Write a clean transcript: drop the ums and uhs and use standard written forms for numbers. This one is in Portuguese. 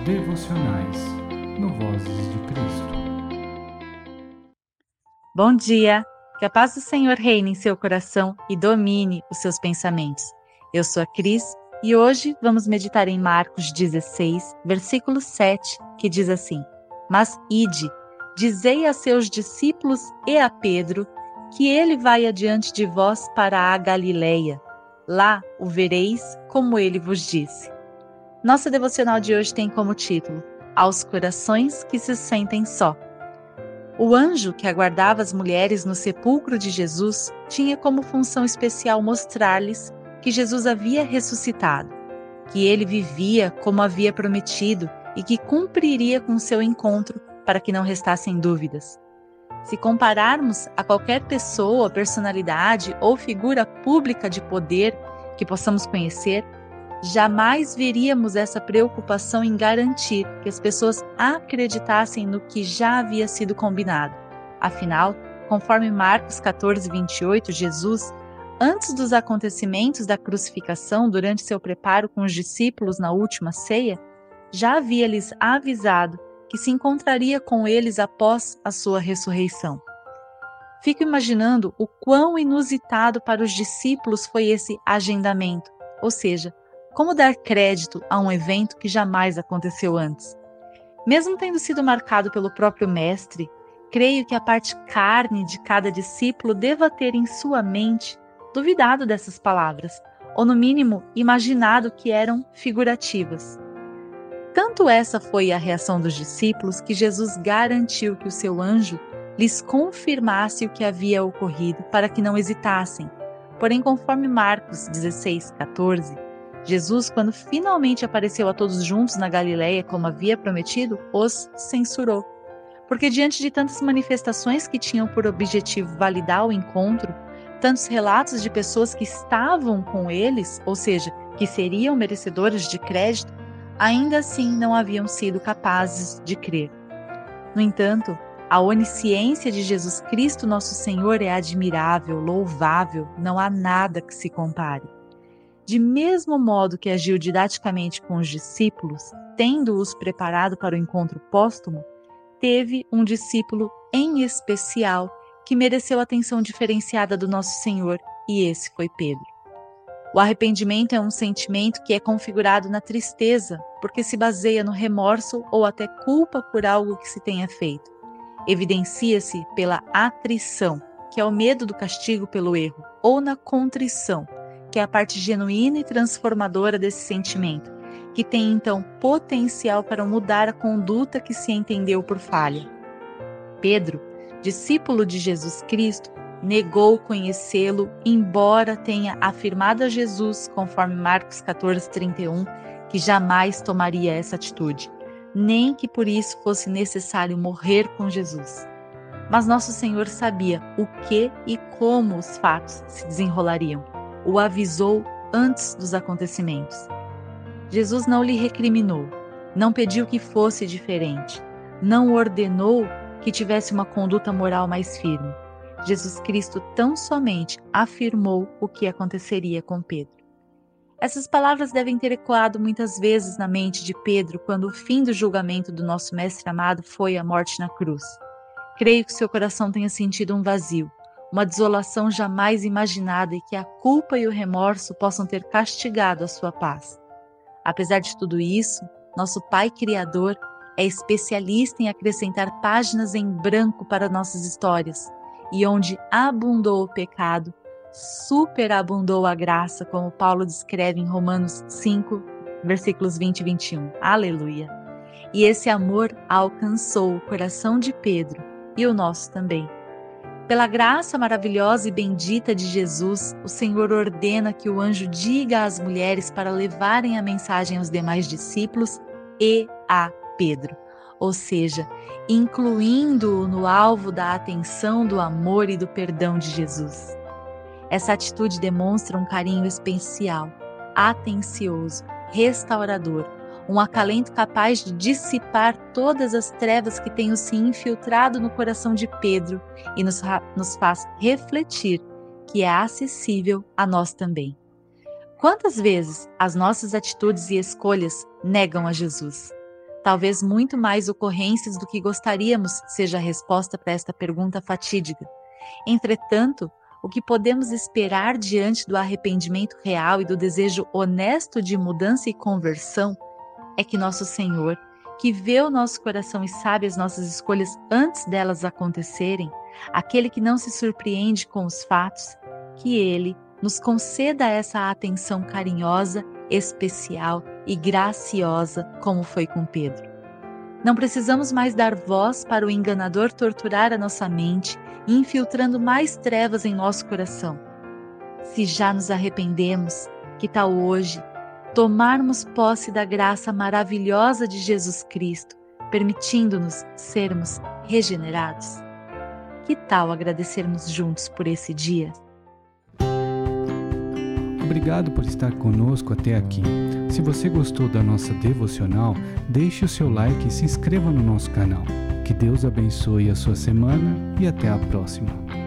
Devocionais no Vozes de Cristo. Bom dia! Que a paz do Senhor reine em seu coração e domine os seus pensamentos. Eu sou a Cris e hoje vamos meditar em Marcos 16, versículo 7, que diz assim: Mas ide, dizei a seus discípulos e a Pedro, que ele vai adiante de vós para a Galileia. Lá o vereis como ele vos disse. Nossa devocional de hoje tem como título: Aos corações que se sentem só. O anjo que aguardava as mulheres no sepulcro de Jesus tinha como função especial mostrar-lhes que Jesus havia ressuscitado, que ele vivia como havia prometido e que cumpriria com seu encontro para que não restassem dúvidas. Se compararmos a qualquer pessoa, personalidade ou figura pública de poder que possamos conhecer, jamais veríamos essa preocupação em garantir que as pessoas acreditassem no que já havia sido combinado. Afinal, conforme Marcos 14, 28, Jesus, antes dos acontecimentos da crucificação, durante seu preparo com os discípulos na última ceia, já havia lhes avisado que se encontraria com eles após a sua ressurreição. Fico imaginando o quão inusitado para os discípulos foi esse agendamento, ou seja, como dar crédito a um evento que jamais aconteceu antes? Mesmo tendo sido marcado pelo próprio Mestre, creio que a parte carne de cada discípulo deva ter em sua mente duvidado dessas palavras, ou no mínimo imaginado que eram figurativas. Tanto essa foi a reação dos discípulos que Jesus garantiu que o seu anjo lhes confirmasse o que havia ocorrido para que não hesitassem. Porém, conforme Marcos 16, 14, Jesus, quando finalmente apareceu a todos juntos na Galileia, como havia prometido, os censurou. Porque diante de tantas manifestações que tinham por objetivo validar o encontro, tantos relatos de pessoas que estavam com eles, ou seja, que seriam merecedores de crédito, ainda assim não haviam sido capazes de crer. No entanto, a onisciência de Jesus Cristo, nosso Senhor, é admirável, louvável, não há nada que se compare. De mesmo modo que agiu didaticamente com os discípulos, tendo-os preparado para o encontro póstumo, teve um discípulo em especial que mereceu atenção diferenciada do nosso Senhor, e esse foi Pedro. O arrependimento é um sentimento que é configurado na tristeza, porque se baseia no remorso ou até culpa por algo que se tenha feito. Evidencia-se pela atrição, que é o medo do castigo pelo erro, ou na contrição, que é a parte genuína e transformadora desse sentimento, que tem então potencial para mudar a conduta que se entendeu por falha. Pedro, discípulo de Jesus Cristo, negou conhecê-lo, embora tenha afirmado a Jesus, conforme Marcos 14, 31, que jamais tomaria essa atitude, nem que por isso fosse necessário morrer com Jesus. Mas nosso Senhor sabia o que e como os fatos se desenrolariam. O avisou antes dos acontecimentos. Jesus não lhe recriminou, não pediu que fosse diferente, não ordenou que tivesse uma conduta moral mais firme. Jesus Cristo tão somente afirmou o que aconteceria com Pedro. Essas palavras devem ter ecoado muitas vezes na mente de Pedro quando o fim do julgamento do nosso Mestre amado foi a morte na cruz. Creio que seu coração tenha sentido um vazio, uma desolação jamais imaginada e que a culpa e o remorso possam ter castigado a sua paz. Apesar de tudo isso, nosso Pai Criador é especialista em acrescentar páginas em branco para nossas histórias, e onde abundou o pecado, superabundou a graça, como Paulo descreve em Romanos 5, versículos 20 e 21. Aleluia! E esse amor alcançou o coração de Pedro e o nosso também. Pela graça maravilhosa e bendita de Jesus, o Senhor ordena que o anjo diga às mulheres para levarem a mensagem aos demais discípulos e a Pedro, ou seja, incluindo-o no alvo da atenção, do amor e do perdão de Jesus. Essa atitude demonstra um carinho especial, atencioso, restaurador, um acalento capaz de dissipar todas as trevas que tenham se infiltrado no coração de Pedro e nos faz refletir que é acessível a nós também. Quantas vezes as nossas atitudes e escolhas negam a Jesus? Talvez muito mais ocorrências do que gostaríamos seja a resposta para esta pergunta fatídica. Entretanto, o que podemos esperar diante do arrependimento real e do desejo honesto de mudança e conversão é que nosso Senhor, que vê o nosso coração e sabe as nossas escolhas antes delas acontecerem, aquele que não se surpreende com os fatos, que Ele nos conceda essa atenção carinhosa, especial e graciosa, como foi com Pedro. Não precisamos mais dar voz para o enganador torturar a nossa mente, infiltrando mais trevas em nosso coração. Se já nos arrependemos, que tal hoje tomarmos posse da graça maravilhosa de Jesus Cristo, permitindo-nos sermos regenerados? Que tal agradecermos juntos por esse dia? Obrigado por estar conosco até aqui. Se você gostou da nossa devocional, deixe o seu like e se inscreva no nosso canal. Que Deus abençoe a sua semana e até a próxima.